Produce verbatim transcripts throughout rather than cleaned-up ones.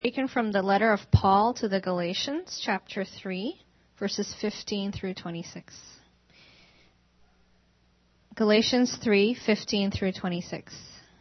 Taken from the letter of Paul to the Galatians, chapter three, verses fifteen through twenty-six. Galatians three, fifteen through twenty-six.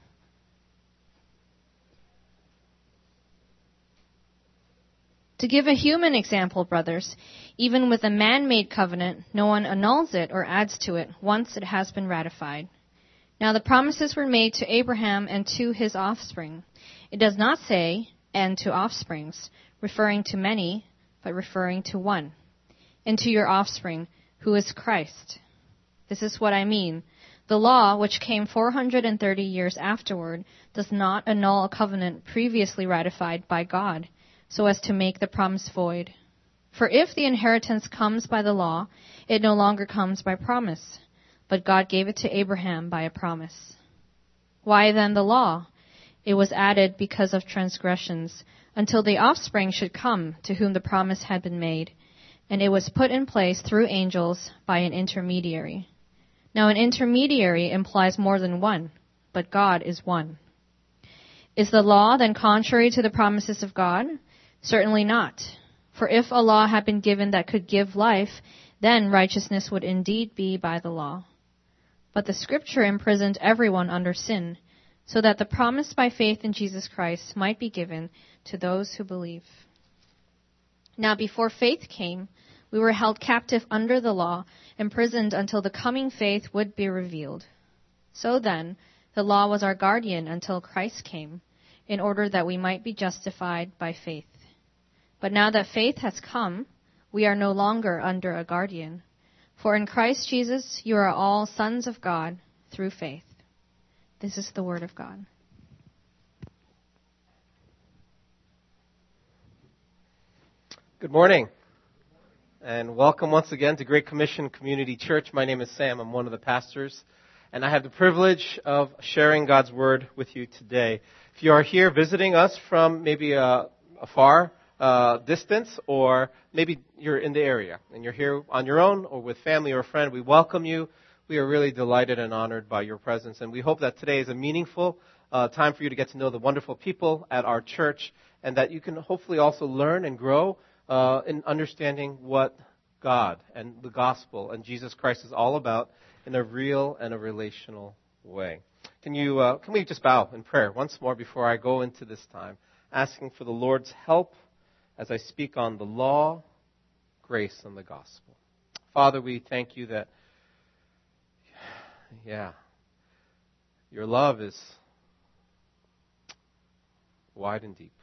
To give a human example, brothers, even with a man-made covenant, no one annuls it or adds to it once it has been ratified. Now the promises were made to Abraham and to his offspring. It does not say, and to offsprings, referring to many, but referring to one, and to your offspring, who is Christ. This is what I mean. The law, which came four hundred thirty years afterward, does not annul a covenant previously ratified by God, so as to make the promise void. For if the inheritance comes by the law, it no longer comes by promise, but God gave it to Abraham by a promise. Why then the law? It was added because of transgressions, until the offspring should come to whom the promise had been made, and it was put in place through angels by an intermediary. Now an intermediary implies more than one, but God is one. Is the law then contrary to the promises of God? Certainly not. For if a law had been given that could give life, then righteousness would indeed be by the law. But the Scripture imprisoned everyone under sin, so that the promise by faith in Jesus Christ might be given to those who believe. Now before faith came, we were held captive under the law, imprisoned until the coming faith would be revealed. So then, the law was our guardian until Christ came, in order that we might be justified by faith. But now that faith has come, we are no longer under a guardian. For in Christ Jesus you are all sons of God through faith. This is the word of God. Good morning, and welcome once again to Great Commission Community Church. My name is Sam. I'm one of the pastors, and I have the privilege of sharing God's word with you today. If you are here visiting us from maybe a, a far uh, distance, or maybe you're in the area, and you're here on your own or with family or a friend, we welcome you. We are really delighted and honored by your presence, and we hope that today is a meaningful uh, time for you to get to know the wonderful people at our church, and that you can hopefully also learn and grow uh, in understanding what God and the gospel and Jesus Christ is all about in a real and a relational way. Can you? Uh, can we just bow in prayer once more before I go into this time, asking for the Lord's help as I speak on the law, grace, and the gospel. Father, we thank you that Yeah. Your love is wide and deep.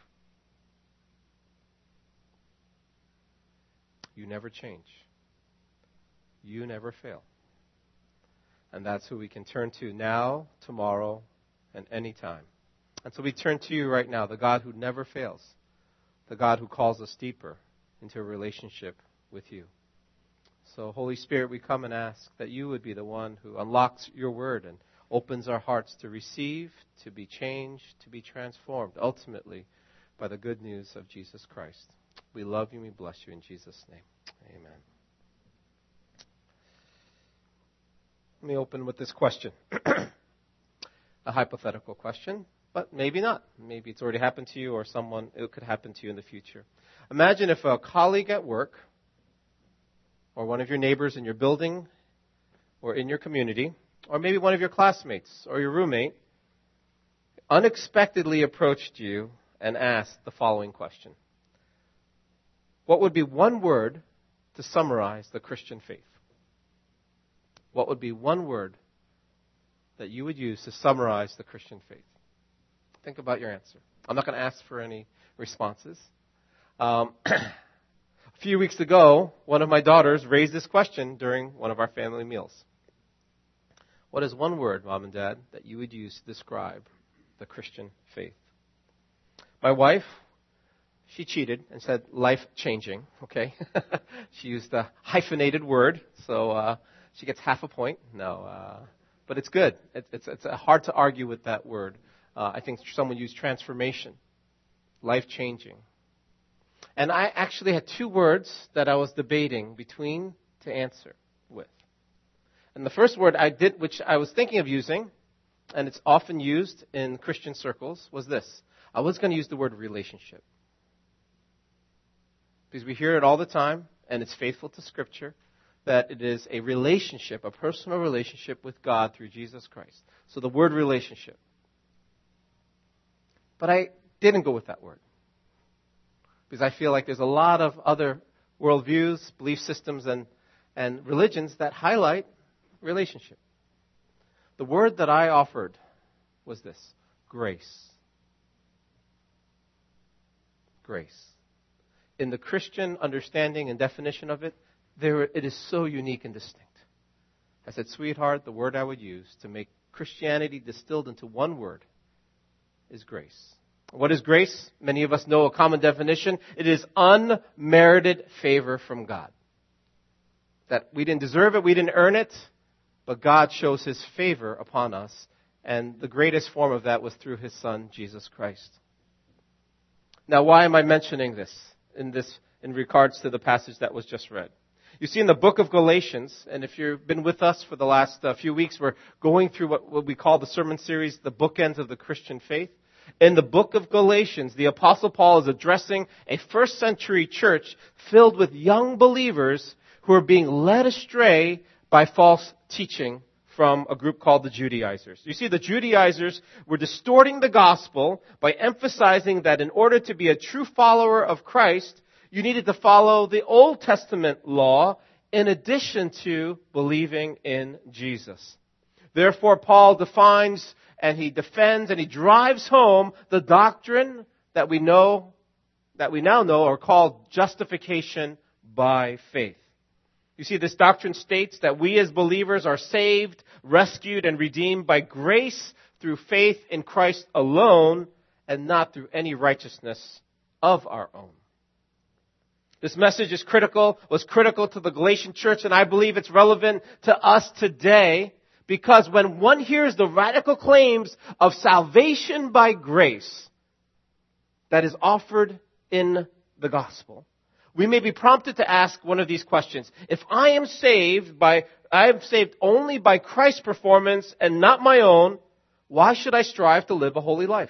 You never change. You never fail. And that's who we can turn to now, tomorrow, and any time. And so we turn to you right now, the God who never fails, the God who calls us deeper into a relationship with you. So, Holy Spirit, we come and ask that you would be the one who unlocks your word and opens our hearts to receive, to be changed, to be transformed, ultimately, by the good news of Jesus Christ. We love you and we bless you in Jesus' name. Amen. Let me open with this question. A hypothetical question, but maybe not. Maybe it's already happened to you, or someone, it could happen to you in the future. Imagine if a colleague at work, or one of your neighbors in your building, or in your community, or maybe one of your classmates or your roommate, unexpectedly approached you and asked the following question. What would be one word to summarize the Christian faith? What would be one word that you would use to summarize the Christian faith? Think about your answer. I'm not going to ask for any responses. Um, A few weeks ago, one of my daughters raised this question during one of our family meals. What is one word, Mom and Dad, that you would use to describe the Christian faith? My wife, she cheated and said life-changing, okay? She used a hyphenated word, so uh, she gets half a point. No, uh, but it's good. It, it's, it's hard to argue with that word. Uh, I think someone used transformation, life-changing. And I actually had two words that I was debating between to answer with. And the first word I did, which I was thinking of using, and it's often used in Christian circles, was this. I was going to use the word relationship. because we hear it all the time, and it's faithful to Scripture, that it is a relationship, a personal relationship with God through Jesus Christ. So the word relationship. But I didn't go with that word, because I feel like there's a lot of other worldviews, belief systems, and, and religions that highlight relationship. The word that I offered was this: grace. Grace. In the Christian understanding and definition of it, there it is so unique and distinct. I said, sweetheart, the word I would use to make Christianity distilled into one word is grace. What is grace? Many of us know a common definition. It is unmerited favor from God. That we didn't deserve it, we didn't earn it, but God shows His favor upon us. And the greatest form of that was through His Son, Jesus Christ. Now, why am I mentioning this in this in regards to the passage that was just read? You see, in the book of Galatians, and if you've been with us for the last uh, few weeks, we're going through what, what we call the sermon series, the bookends of the Christian faith. In the book of Galatians, the Apostle Paul is addressing a first century church filled with young believers who are being led astray by false teaching from a group called the Judaizers. You see, the Judaizers were distorting the gospel by emphasizing that in order to be a true follower of Christ, you needed to follow the Old Testament law in addition to believing in Jesus. Therefore, Paul defines and he defends and he drives home the doctrine that we know, that we now know are called justification by faith. You see, this doctrine states that we as believers are saved, rescued, and redeemed by grace through faith in Christ alone and not through any righteousness of our own. This message is critical, was critical to the Galatian church, and I believe it's relevant to us today, because when one hears the radical claims of salvation by grace that is offered in the gospel, we may be prompted to ask one of these questions. If I am saved by, I am saved only by Christ's performance and not my own, why should I strive to live a holy life?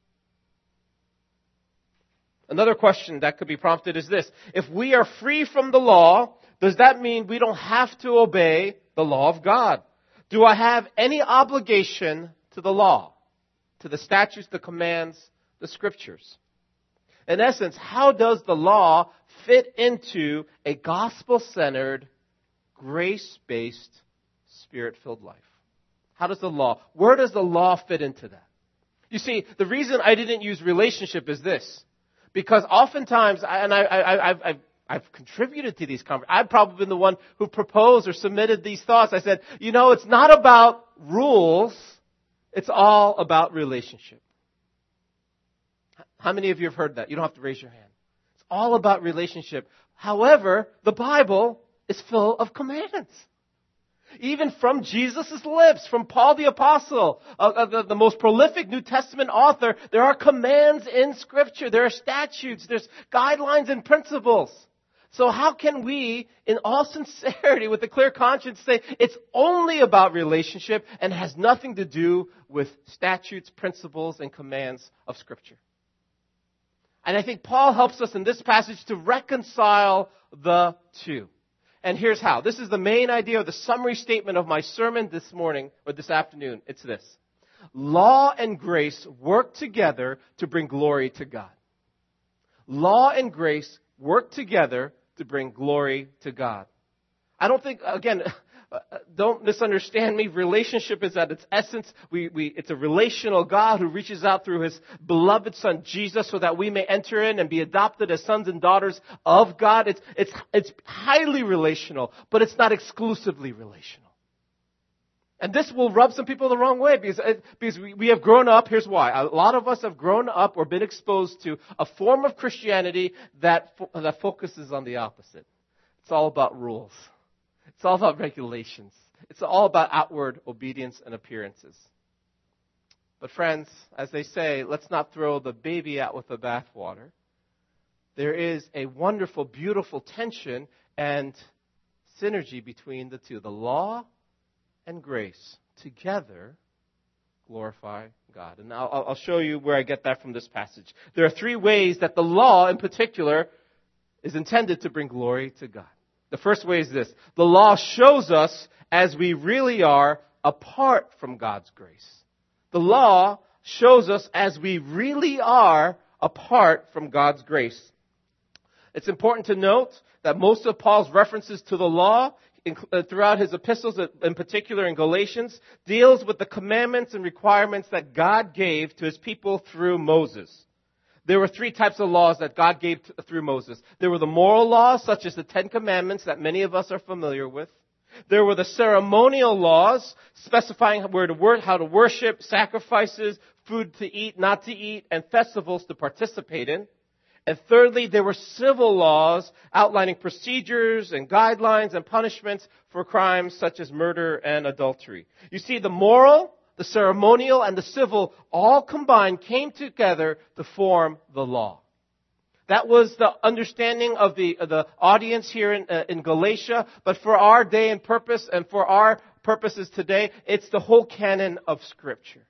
Another question that could be prompted is this: if we are free from the law, does that mean we don't have to obey the law of God? Do I have any obligation to the law, to the statutes, the commands, the scriptures? In essence, how does the law fit into a gospel-centered, grace-based, spirit-filled life? How does the law, where does the law fit into that? You see, the reason I didn't use relationship is this. Because oftentimes, and I, I, I've, I've, I've contributed to these conversations. I've probably been the one who proposed or submitted these thoughts. I said, you know, it's not about rules. It's all about relationship. How many of you have heard that? You don't have to raise your hand. It's all about relationship. However, the Bible is full of commands. Even from Jesus' lips, from Paul the Apostle, uh, the, the most prolific New Testament author, there are commands in Scripture. There are statutes. There's guidelines and principles. So how can we, in all sincerity, with a clear conscience, say it's only about relationship and has nothing to do with statutes, principles, and commands of Scripture? And I think Paul helps us in this passage to reconcile the two. And here's how. This is the main idea of the summary statement of my sermon this morning or this afternoon. It's this: law and grace work together to bring glory to God. Law and grace work together to bring glory to God. I don't think, again, don't misunderstand me. Relationship is at its essence. We, we, it's a relational God who reaches out through His beloved Son, Jesus, so that we may enter in and be adopted as sons and daughters of God. It's, it's, it's highly relational, but it's not exclusively relational. And this will rub some people the wrong way because, because we, we have grown up. Here's why. A lot of us have grown up or been exposed to a form of Christianity that, that focuses on the opposite. It's all about rules. It's all about regulations. It's all about outward obedience and appearances. But friends, as they say, let's not throw the baby out with the bathwater. There is a wonderful, beautiful tension and synergy between the two. The law and grace together glorify God. And I'll, I'll show you where I get that from this passage. There are three ways that the law in particular is intended to bring glory to God. The first way is this. The law shows us as we really are apart from God's grace. The law shows us as we really are apart from God's grace. It's important to note that most of Paul's references to the law throughout his epistles, in particular in Galatians, deals with the commandments and requirements that God gave to his people through Moses. There were three types of laws that God gave to, through Moses. There were the moral laws, such as the Ten Commandments that many of us are familiar with. There were the ceremonial laws, specifying where to work, how to worship, sacrifices, food to eat, not to eat, and festivals to participate in. And thirdly, there were civil laws outlining procedures and guidelines and punishments for crimes such as murder and adultery. You see, the moral, the ceremonial, and the civil all combined came together to form the law. That was the understanding of the, of the audience here in, uh, in Galatia. But for our day and purpose, and for our purposes today, it's the whole canon of Scripture.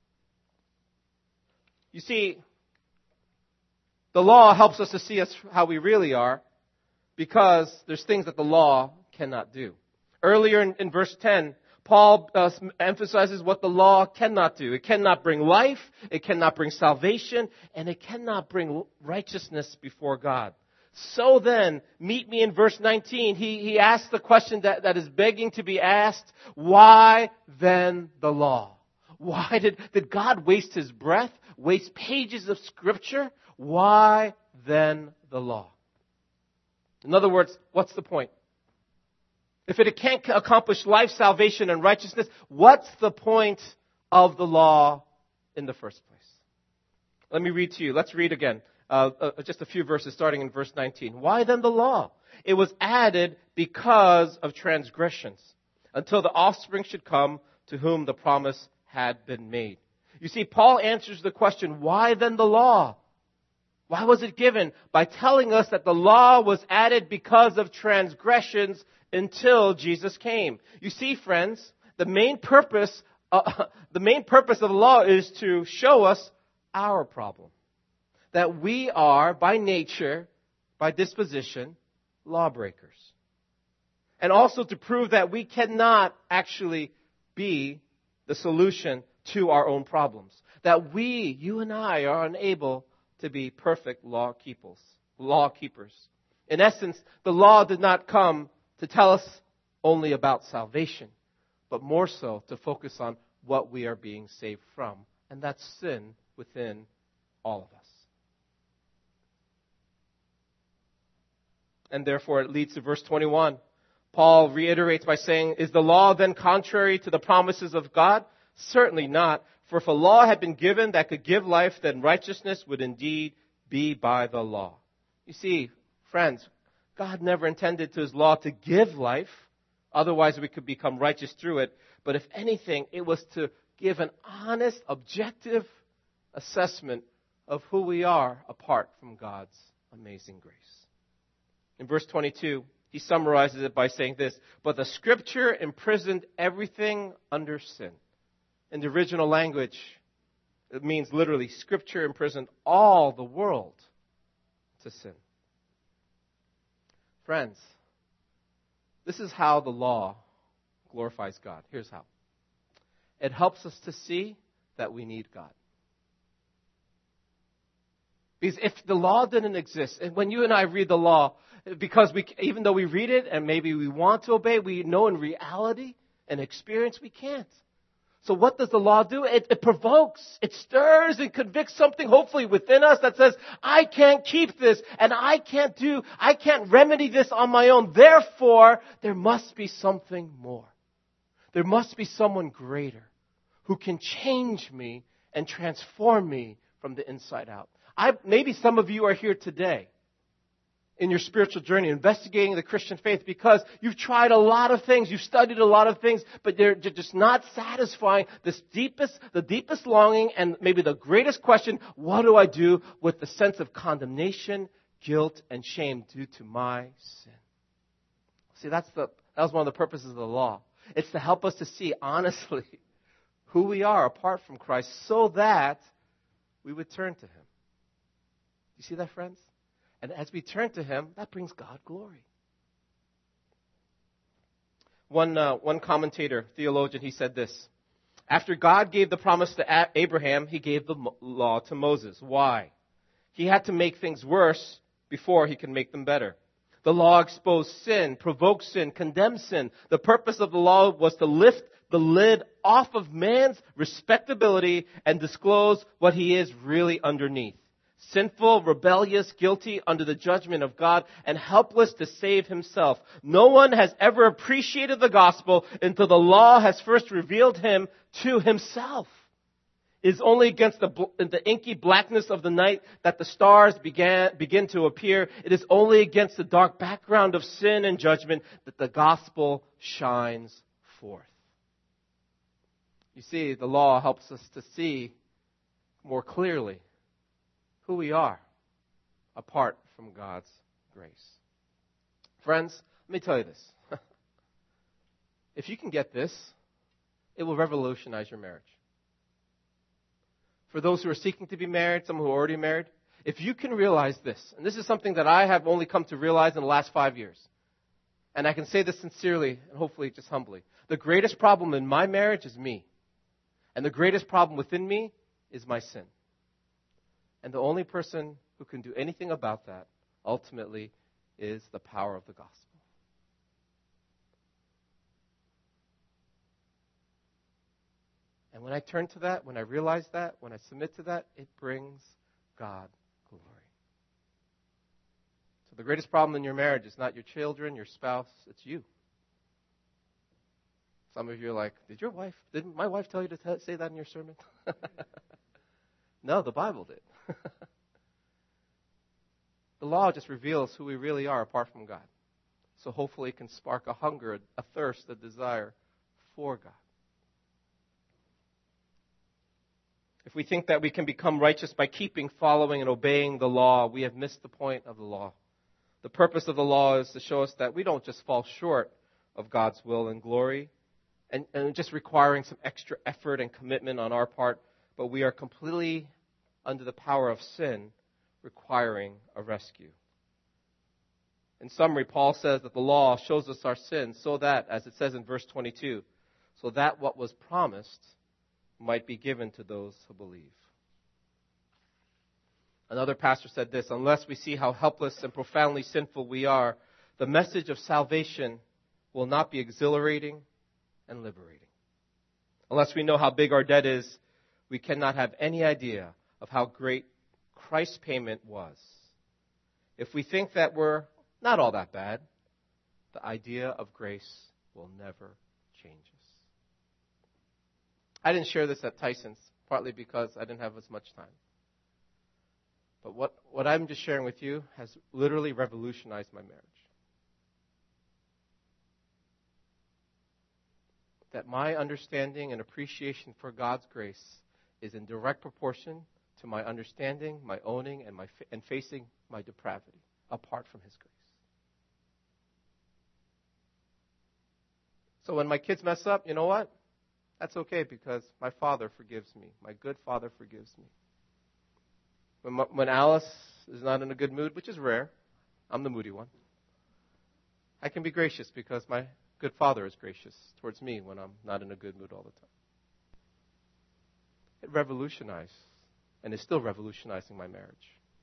You see, the law helps us to see us how we really are, because there's things that the law cannot do. Earlier in, in verse ten, Paul uh, emphasizes what the law cannot do. It cannot bring life, it cannot bring salvation, and it cannot bring righteousness before God. So then, meet me in verse nineteen. He, he asks the question that, that is begging to be asked, why then the law? Why did, did God waste his breath, waste pages of Scripture? Why then the law? In other words, what's the point? If it can't accomplish life, salvation, and righteousness, what's the point of the law in the first place? Let me read to you. Let's read again. Uh, uh, just a few verses starting in verse nineteen. Why then the law? It was added because of transgressions, until the offspring should come to whom the promise had been made. You see, Paul answers the question, why then the law? Why was it given? By telling us that the law was added because of transgressions until Jesus came. You see, friends, the main purpose, uh, the main purpose of the law is to show us our problem. That we are, by nature, by disposition, lawbreakers. And also to prove that we cannot actually be the solution to our own problems. That we, you and I, are unable to be perfect law keepers. Law keepers. In essence, the law did not come to tell us only about salvation, but more so to focus on what we are being saved from, and that's sin within all of us. And therefore it leads to verse twenty-one. Paul reiterates by saying, is the law then contrary to the promises of God? Certainly not. For if a law had been given that could give life, then righteousness would indeed be by the law. You see, friends, God never intended to his law to give life. Otherwise, we could become righteous through it. But if anything, it was to give an honest, objective assessment of who we are apart from God's amazing grace. In verse twenty-two, he summarizes it by saying this, but the Scripture imprisoned everything under sin. In the original language, it means literally, Scripture imprisoned all the world to sin. Friends, this is how the law glorifies God. Here's how. It helps us to see that we need God. Because if the law didn't exist, and when you and I read the law, because we, even though we read it and maybe we want to obey, we know in reality and experience we can't. So what does the law do? It, it provokes, it stirs and convicts something hopefully within us that says, I can't keep this and I can't do, I can't remedy this on my own. Therefore, there must be something more. There must be someone greater who can change me and transform me from the inside out. I, maybe some of you are here today in your spiritual journey, investigating the Christian faith because you've tried a lot of things, you've studied a lot of things, but they're just not satisfying this deepest, the deepest longing and maybe the greatest question, what do I do with the sense of condemnation, guilt, and shame due to my sin? See, that's the, that was one of the purposes of the law. It's to help us to see honestly who we are apart from Christ so that we would turn to Him. You see that, friends? And as we turn to Him, that brings God glory. One, uh, one commentator, theologian, he said this. After God gave the promise to Abraham, He gave the law to Moses. Why? He had to make things worse before He could make them better. The law exposed sin, provoked sin, condemned sin. The purpose of the law was to lift the lid off of man's respectability and disclose what he is really underneath. Sinful, rebellious, guilty under the judgment of God, and helpless to save himself. No one has ever appreciated the gospel until the law has first revealed him to himself. It is only against the, the inky blackness of the night that the stars began, begin to appear. It is only against the dark background of sin and judgment that the gospel shines forth. You see, the law helps us to see more clearly who we are apart from God's grace. Friends, let me tell you this. If you can get this, it will revolutionize your marriage. For those who are seeking to be married, some who are already married, if you can realize this, and this is something that I have only come to realize in the last five years, and I can say this sincerely and hopefully just humbly, the greatest problem in my marriage is me. And the greatest problem within me is my sin. And the only person who can do anything about that, ultimately, is the power of the gospel. And when I turn to that, when I realize that, when I submit to that, it brings God glory. So the greatest problem in your marriage is not your children, your spouse, it's you. Some of you are like, did your wife, didn't my wife tell you to t- say that in your sermon? No, the Bible did. The law just reveals who we really are apart from God. So hopefully it can spark a hunger, a thirst, a desire for God. If we think that we can become righteous by keeping, following, and obeying the law, we have missed the point of the law. The purpose of the law is to show us that we don't just fall short of God's will and glory, and, and just requiring some extra effort and commitment on our part, but we are completely under the power of sin, requiring a rescue. In summary, Paul says that the law shows us our sins so that, as it says in verse twenty-two, so that what was promised might be given to those who believe. Another pastor said this, unless we see how helpless and profoundly sinful we are, the message of salvation will not be exhilarating and liberating. Unless we know how big our debt is, we cannot have any idea of how great Christ's payment was. If we think that we're not all that bad, the idea of grace will never change us. I didn't share this at Tyson's, partly because I didn't have as much time. But what, what I'm just sharing with you has literally revolutionized my marriage. That my understanding and appreciation for God's grace is in direct proportion to my understanding, my owning, and my and facing my depravity apart from His grace. So when my kids mess up, you know what? That's okay because my Father forgives me. My good Father forgives me. When, my, when Alice is not in a good mood, which is rare, I'm the moody one, I can be gracious because my good Father is gracious towards me when I'm not in a good mood all the time. It revolutionized and is still revolutionizing my marriage,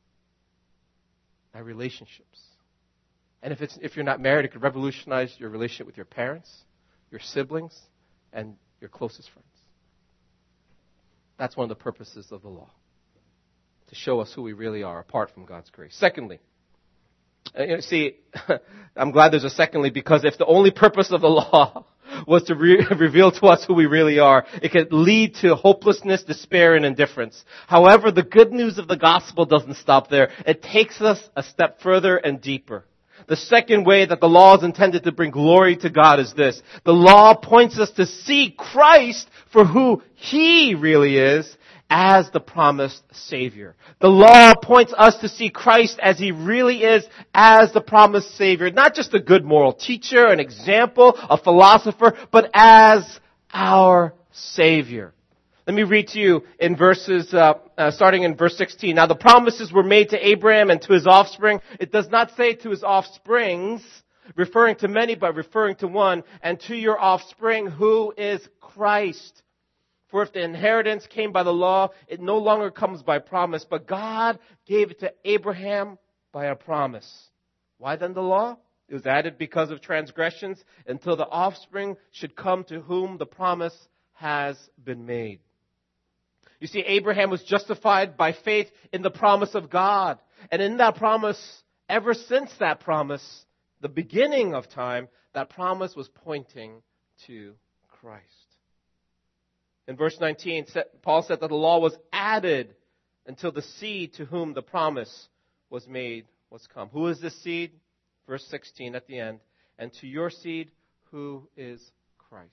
my relationships. And if it's if you're not married, it could revolutionize your relationship with your parents, your siblings, and your closest friends. That's one of the purposes of the law, to show us who we really are apart from God's grace. Secondly, you know, see, I'm glad there's a secondly, because if the only purpose of the law was to re- reveal to us who we really are, it could lead to hopelessness, despair, and indifference. However, the good news of the gospel doesn't stop there. It takes us a step further and deeper. The second way that the law is intended to bring glory to God is this. The law points us to see Christ for who He really is as the promised Savior. The law points us to see Christ as He really is as the promised Savior. Not just a good moral teacher, an example, a philosopher, but as our Savior. Let me read to you in verses, uh, uh, starting in verse sixteen. Now the promises were made to Abraham and to his offspring. It does not say to his offsprings, referring to many, but referring to one, and to your offspring, who is Christ. For if the inheritance came by the law, it no longer comes by promise, but God gave it to Abraham by a promise. Why then the law? It was added because of transgressions, until the offspring should come to whom the promise has been made. You see, Abraham was justified by faith in the promise of God. And in that promise, ever since that promise, the beginning of time, that promise was pointing to Christ. In verse nineteen, Paul said that the law was added until the seed to whom the promise was made was come. Who is this seed? Verse sixteen at the end. And to your seed, who is Christ.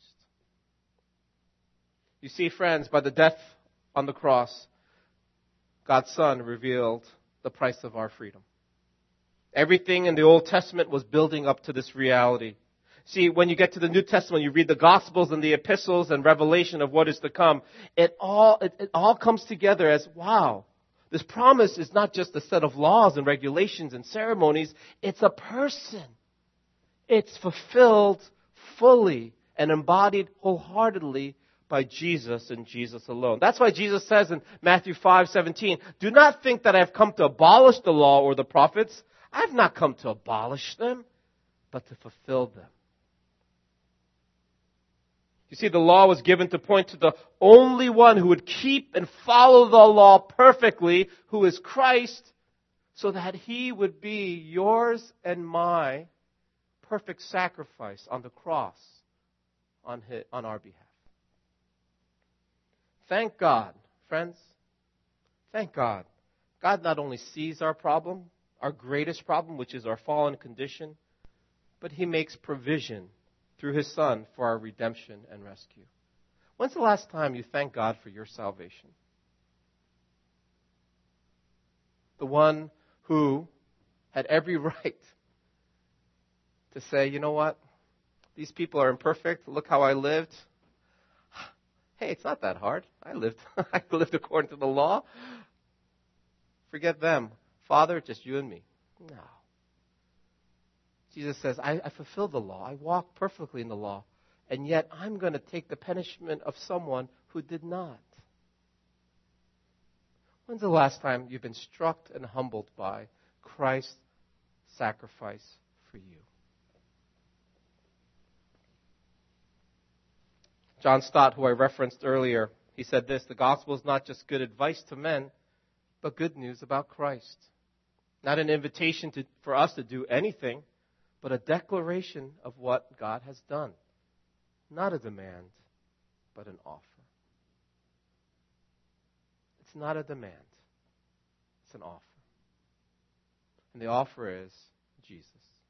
You see, friends, by the death on the cross, God's Son revealed the price of our freedom. Everything in the Old Testament was building up to this reality. See, when you get to the New Testament, you read the Gospels and the epistles and revelation of what is to come. It all, it, it all comes together as, wow, this promise is not just a set of laws and regulations and ceremonies. It's a person. It's fulfilled fully and embodied wholeheartedly by Jesus and Jesus alone. That's why Jesus says in Matthew five seventeen, do not think that I have come to abolish the law or the prophets. I have not come to abolish them, but to fulfill them. You see, the law was given to point to the only one who would keep and follow the law perfectly, who is Christ, so that he would be yours and my perfect sacrifice on the cross on his, on our behalf. Thank God, friends. Thank God. God not only sees our problem, our greatest problem, which is our fallen condition, but He makes provision through His Son for our redemption and rescue. When's the last time you thanked God for your salvation? The one who had every right to say, you know what? These people are imperfect. Look how I lived. Hey, it's not that hard. I lived I lived according to the law. Forget them. Father, just you and me. No. Jesus says, I, I fulfilled the law. I walked perfectly in the law. And yet I'm going to take the punishment of someone who did not. When's the last time you've been struck and humbled by Christ's sacrifice for you? John Stott, who I referenced earlier, he said this, the gospel is not just good advice to men, but good news about Christ. Not an invitation to, for us to do anything, but a declaration of what God has done. Not a demand, but an offer. It's not a demand. It's an offer. And the offer is Jesus.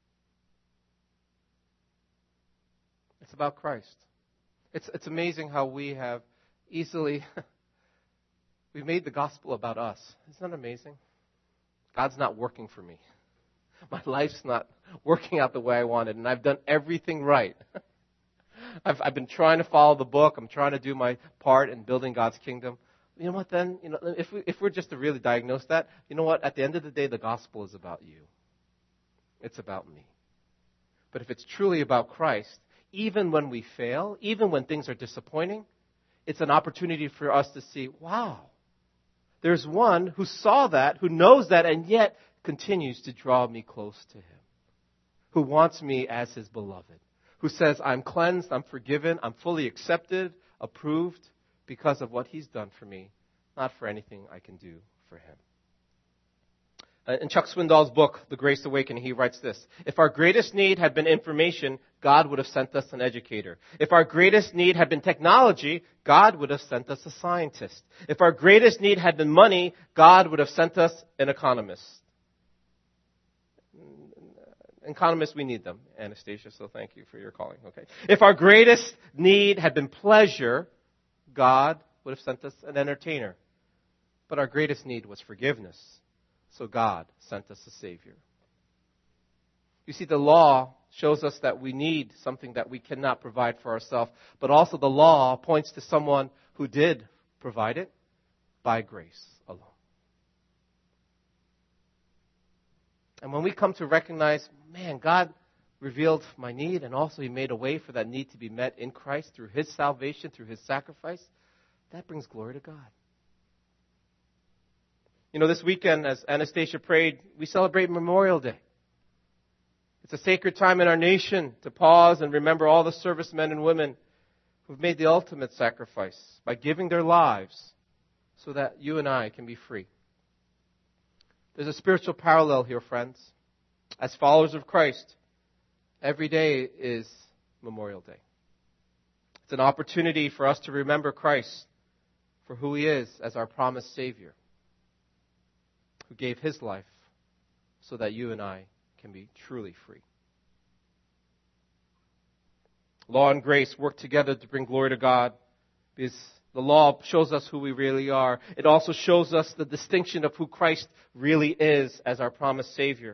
It's about Christ. It's it's amazing how we have easily, we've made the gospel about us. Isn't that amazing? God's not working for me. My life's not working out the way I wanted, and I've done everything right. I've, I've been trying to follow the book. I'm trying to do my part in building God's kingdom. You know what then? You know, if we, if we're just to really diagnose that, you know what? At the end of the day, the gospel is about you. It's about me. But if it's truly about Christ, even when we fail, even when things are disappointing, it's an opportunity for us to see, wow, there's one who saw that, who knows that, and yet continues to draw me close to Him, who wants me as His beloved, who says, I'm cleansed, I'm forgiven, I'm fully accepted, approved, because of what He's done for me, not for anything I can do for Him. In Chuck Swindoll's book, The Grace Awakening, he writes this, if our greatest need had been information, God would have sent us an educator. If our greatest need had been technology, God would have sent us a scientist. If our greatest need had been money, God would have sent us an economist. Economists, we need them, Anastasia, so thank you for your calling. Okay. If our greatest need had been pleasure, God would have sent us an entertainer. But our greatest need was forgiveness. So God sent us a Savior. You see, the law shows us that we need something that we cannot provide for ourselves, but also the law points to someone who did provided by grace alone. And when we come to recognize, man, God revealed my need, and also He made a way for that need to be met in Christ through His salvation, through His sacrifice, that brings glory to God. You know, this weekend, as Anastasia prayed, we celebrate Memorial Day. It's a sacred time in our nation to pause and remember all the servicemen and women who've made the ultimate sacrifice by giving their lives so that you and I can be free. There's a spiritual parallel here, friends. As followers of Christ, every day is Memorial Day. It's an opportunity for us to remember Christ for who He is as our promised Savior, who gave His life so that you and I can be truly free. Law and grace work together to bring glory to God, because the law shows us who we really are. It also shows us the distinction of who Christ really is as our promised Savior.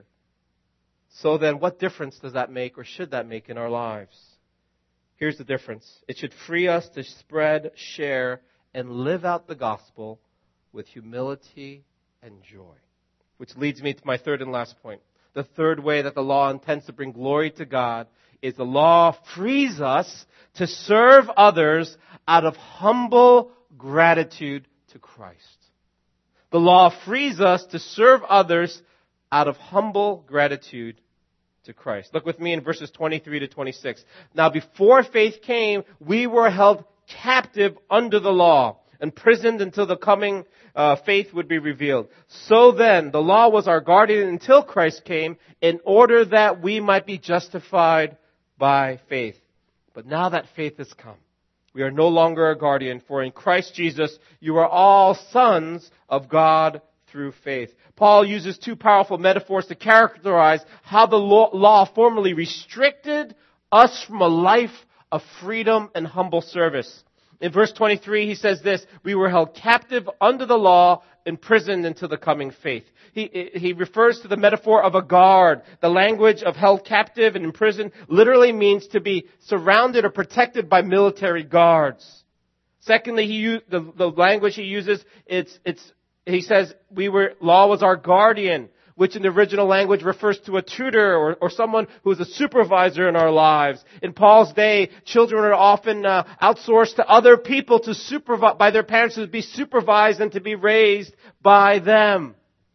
So then, what difference does that make, or should that make, in our lives? Here's the difference. It should free us to spread, share, and live out the gospel with humility and joy. Which leads me to my third and last point. The third way that the law intends to bring glory to God is the law frees us to serve others out of humble gratitude to Christ. The law frees us to serve others out of humble gratitude to Christ. Look with me in verses twenty-three to twenty-six. Now, before faith came, we were held captive under the law, imprisoned until the coming uh, faith would be revealed. So then, the law was our guardian until Christ came, in order that we might be justified by faith. But now that faith has come, we are no longer a guardian, for in Christ Jesus you are all sons of God through faith. Paul uses two powerful metaphors to characterize how the law formerly restricted us from a life of freedom and humble service. In verse twenty-three, he says this: we were held captive under the law, imprisoned until the coming faith. He, he refers to the metaphor of a guard. The language of held captive and imprisoned literally means to be surrounded or protected by military guards. Secondly, he the, the language he uses, it's, it's, he says, we were, law was our guardian, which in the original language refers to a tutor or, or someone who is a supervisor in our lives. In Paul's day, children are often uh, outsourced to other people to supervise, by their parents, to be supervised and to be raised by them.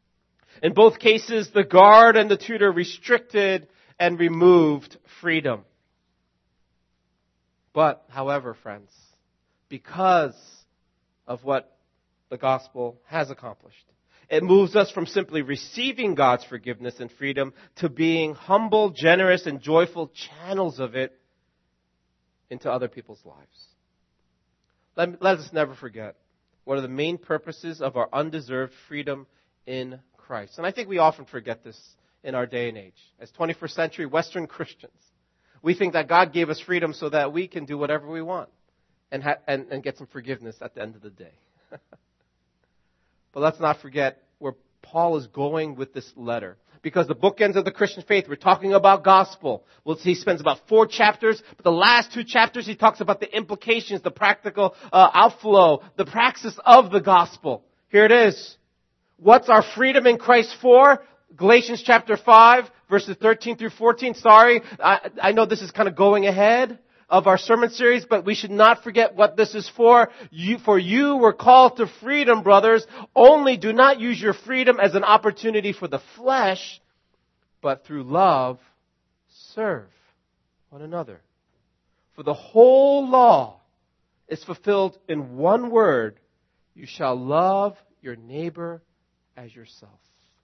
In both cases, the guard and the tutor restricted and removed freedom. But, however, friends, because of what the gospel has accomplished, it moves us from simply receiving God's forgiveness and freedom to being humble, generous, and joyful channels of it into other people's lives. Let, let us never forget one of the main purposes of our undeserved freedom in Christ. And I think we often forget this in our day and age. As twenty-first century Western Christians, we think that God gave us freedom so that we can do whatever we want and, ha- and, and get some forgiveness at the end of the day. But let's not forget where Paul is going with this letter. Because the bookends of the Christian faith, we're talking about gospel. Well, he spends about four chapters, but the last two chapters he talks about the implications, the practical uh, outflow, the praxis of the gospel. Here it is. What's our freedom in Christ for? Galatians chapter five, verses thirteen through fourteen. Sorry, I, I know this is kind of going ahead of our sermon series, but we should not forget what this is for. You, for you were called to freedom, brothers. Only do not use your freedom as an opportunity for the flesh, but through love, serve one another. For the whole law is fulfilled in one word: you shall love your neighbor as yourself.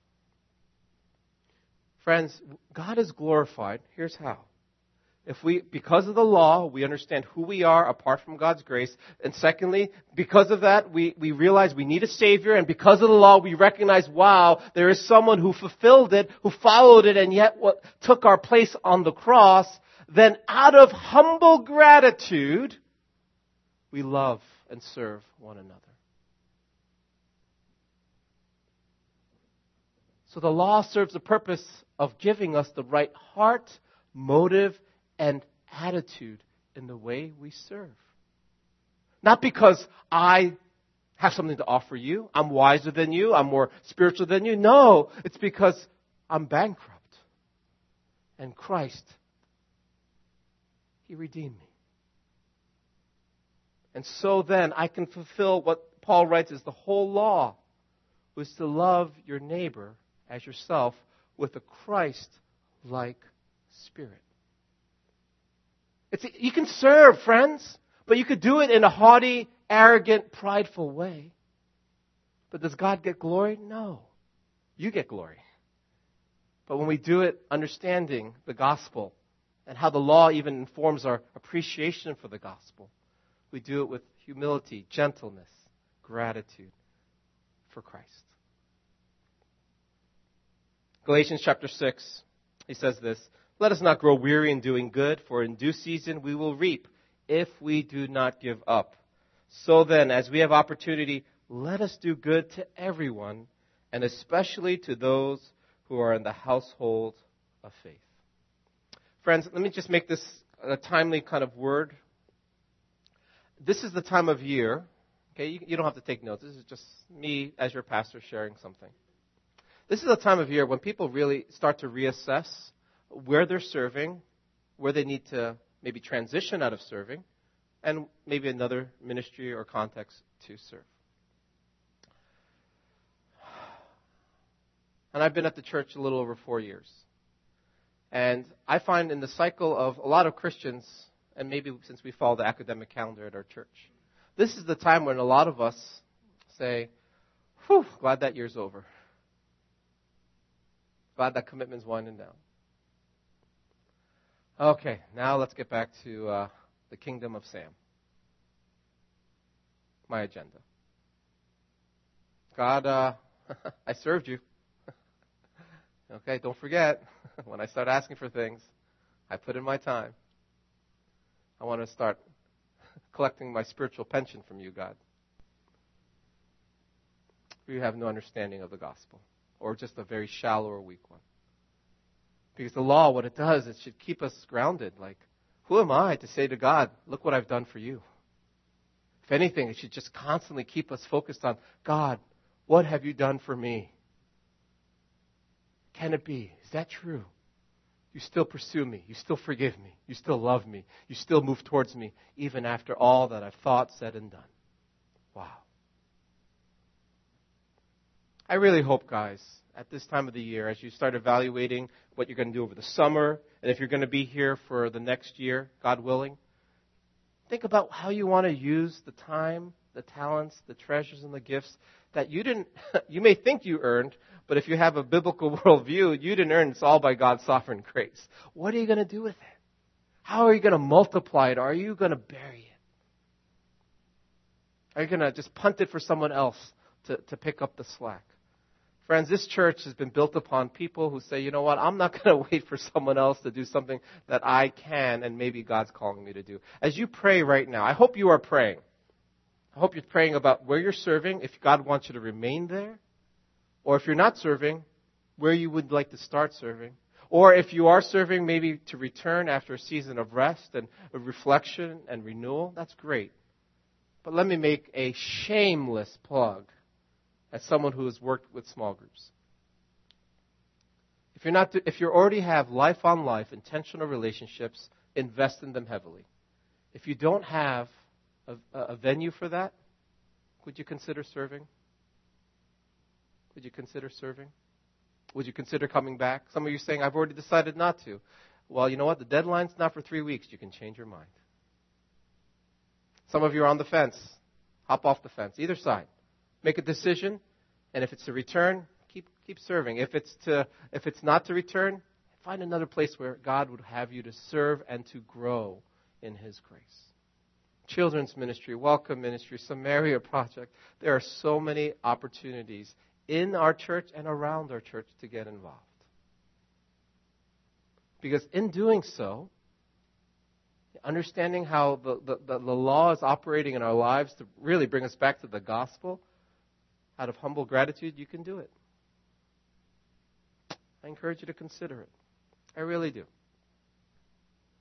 Friends, God is glorified. Here's how. If we, because of the law, we understand who we are apart from God's grace. And secondly, because of that, we, we realize we need a Savior. And because of the law, we recognize, wow, there is someone who fulfilled it, who followed it, and yet what took our place on the cross. Then out of humble gratitude, we love and serve one another. So the law serves the purpose of giving us the right heart, motive, and attitude in the way we serve. Not because I have something to offer you. I'm wiser than you. I'm more spiritual than you. No, it's because I'm bankrupt. And Christ, He redeemed me. And so then I can fulfill what Paul writes is the whole law, was to love your neighbor as yourself with a Christ-like spirit. It's, you can serve, friends, but you could do it in a haughty, arrogant, prideful way. But does God get glory? No. You get glory. But when we do it understanding the gospel and how the law even informs our appreciation for the gospel, we do it with humility, gentleness, gratitude for Christ. Galatians chapter six, he says this, "Let us not grow weary in doing good, for in due season we will reap if we do not give up. So then, as we have opportunity, let us do good to everyone, and especially to those who are in the household of faith." Friends, let me just make this a timely kind of word. This is the time of year. Okay, you, you don't have to take notes. This is just me as your pastor sharing something. This is a time of year when people really start to reassess where they're serving, where they need to maybe transition out of serving, and maybe another ministry or context to serve. And I've been at the church a little over four years. And I find in the cycle of a lot of Christians, and maybe since we follow the academic calendar at our church, this is the time when a lot of us say, whew, glad that year's over. Glad that commitment's winding down. Okay, now let's get back to uh, the kingdom of Sam. My agenda. God, uh, I served you. Okay, don't forget, when I start asking for things, I put in my time. I want to start collecting my spiritual pension from you, God. You have no understanding of the gospel, or just a very shallow or weak one. Because the law, what it does, it should keep us grounded. Like, who am I to say to God, look what I've done for you? If anything, it should just constantly keep us focused on, God, what have you done for me? Can it be? Is that true? You still pursue me. You still forgive me. You still love me. You still move towards me, even after all that I've thought, said, and done. Wow. I really hope, guys, at this time of the year, as you start evaluating what you're going to do over the summer, and if you're going to be here for the next year, God willing, think about how you want to use the time, the talents, the treasures, and the gifts that you didn't, you may think you earned, but if you have a biblical worldview, you didn't earn it. It's all by God's sovereign grace. What are you going to do with it? How are you going to multiply it? Are you going to bury it? Are you going to just punt it for someone else to, to pick up the slack? Friends, this church has been built upon people who say, you know what, I'm not going to wait for someone else to do something that I can and maybe God's calling me to do. As you pray right now, I hope you are praying. I hope you're praying about where you're serving, if God wants you to remain there, or if you're not serving, where you would like to start serving. Or if you are serving, maybe to return after a season of rest and of reflection and renewal. That's great. But let me make a shameless plug as someone who has worked with small groups. If you're not, if you already have life on life, intentional relationships, invest in them heavily. If you don't have a, a venue for that, would you consider serving? Would you consider serving? Would you consider coming back? Some of you are saying, I've already decided not to. Well, you know what? The deadline's not for three weeks. You can change your mind. Some of you are on the fence. Hop off the fence. Either side. Make a decision, and if it's to return, keep keep serving. If it's to if it's not to return, find another place where God would have you to serve and to grow in His grace. Children's ministry, welcome ministry, Samaria Project. There are so many opportunities in our church and around our church to get involved. Because in doing so, understanding how the, the, the, the law is operating in our lives to really bring us back to the gospel, out of humble gratitude, you can do it. I encourage you to consider it. I really do.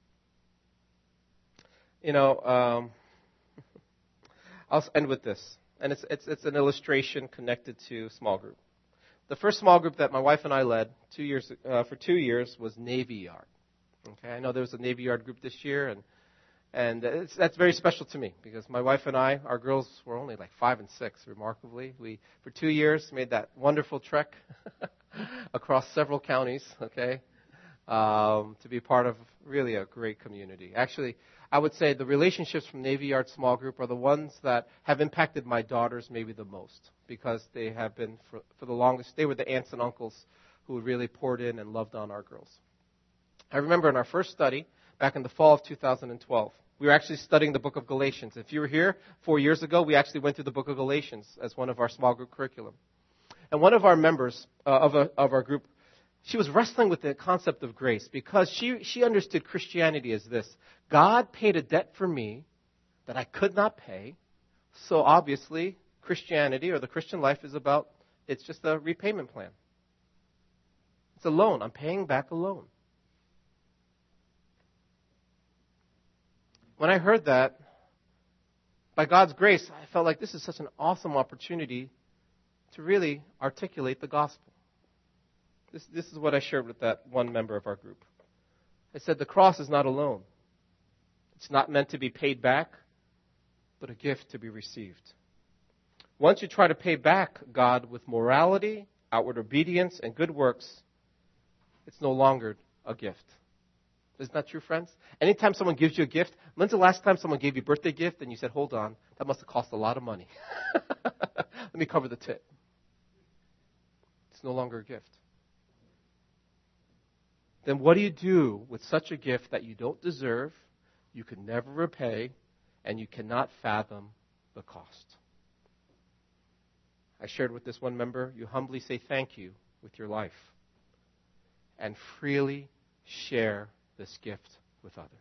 You know, um, I'll end with this. and it's, it's, it's an illustration connected to small group. The first small group that my wife and I led two years uh, for two years was Navy Yard. Okay, I know there was a Navy Yard group this year, and and it's, that's very special to me because my wife and I, our girls were only like five and six, remarkably. We, for two years, made that wonderful trek across several counties, okay, um, to be part of really a great community. Actually, I would say the relationships from Navy Yard small group are the ones that have impacted my daughters maybe the most because they have been, for, for the longest, they were the aunts and uncles who really poured in and loved on our girls. I remember in our first study, back in the fall of two thousand twelve, we were actually studying the book of Galatians. If you were here four years ago, we actually went through the book of Galatians as one of our small group curriculum. And one of our members uh, of, a, of our group, she was wrestling with the concept of grace because she, she understood Christianity as this. God paid a debt for me that I could not pay, so obviously Christianity or the Christian life is about, it's just a repayment plan. It's a loan. I'm paying back a loan. When I heard that, by God's grace, I felt like this is such an awesome opportunity to really articulate the gospel. This, this is what I shared with that one member of our group. I said, the cross is not a loan. It's not meant to be paid back, but a gift to be received. Once you try to pay back God with morality, outward obedience, and good works, it's no longer a gift. Isn't that true, friends? Anytime someone gives you a gift, when's the last time someone gave you a birthday gift and you said, hold on, that must have cost a lot of money. Let me cover the tip. It's no longer a gift. Then what do you do with such a gift that you don't deserve, you can never repay, and you cannot fathom the cost? I shared with this one member, you humbly say thank you with your life and freely share this gift with others.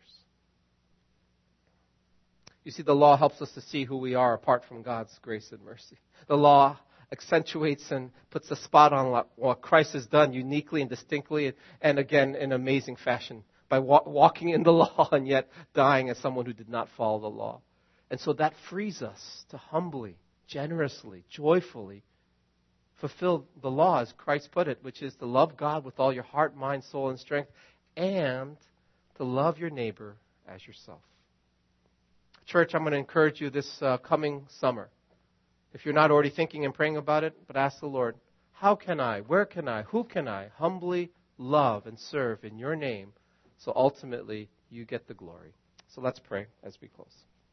You see, the law helps us to see who we are apart from God's grace and mercy. The law accentuates and puts a spot on what Christ has done uniquely and distinctly, and again, in amazing fashion, by wa- walking in the law and yet dying as someone who did not follow the law. And so that frees us to humbly, generously, joyfully fulfill the law, as Christ put it, which is to love God with all your heart, mind, soul, and strength, and to love your neighbor as yourself. Church, I'm going to encourage you this uh, coming summer. If you're not already thinking and praying about it, but ask the Lord, how can I, where can I, who can I humbly love and serve in your name so ultimately you get the glory? So let's pray as we close.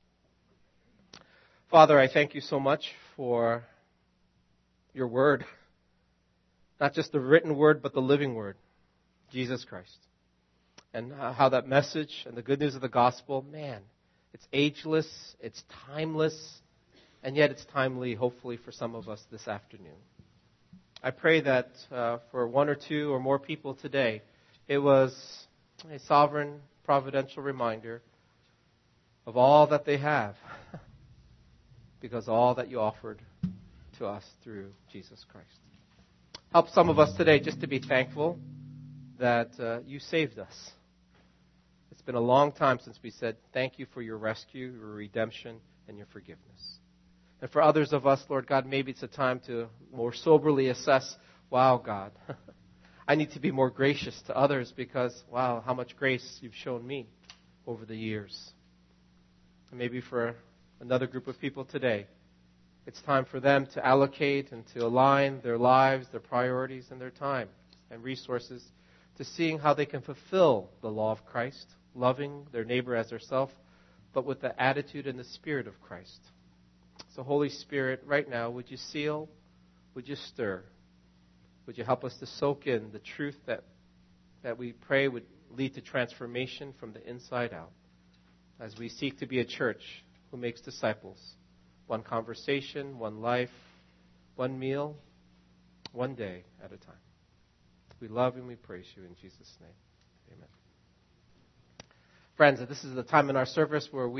Father, I thank you so much for your word. Not just the written word, but the living word, Jesus Christ. And how that message and the good news of the gospel, man, it's ageless, it's timeless, and yet it's timely, hopefully, for some of us this afternoon. I pray that uh, for one or two or more people today, it was a sovereign, providential reminder of all that they have because all that you offered to us through Jesus Christ. Help some of us today just to be thankful that uh, you saved us. It's been a long time since we said thank you for your rescue, your redemption, and your forgiveness. And for others of us, Lord God, maybe it's a time to more soberly assess, wow, God, I need to be more gracious to others because, wow, how much grace you've shown me over the years. And maybe for another group of people today, it's time for them to allocate and to align their lives, their priorities, and their time and resources to seeing how they can fulfill the law of Christ, loving their neighbor as themselves, but with the attitude and the spirit of Christ. So Holy Spirit, right now, would you seal, would you stir, would you help us to soak in the truth that, that we pray would lead to transformation from the inside out as we seek to be a church who makes disciples. One conversation, one life, one meal, one day at a time. We love and we praise you in Jesus' name. Amen. Friends, this is the time in our service where we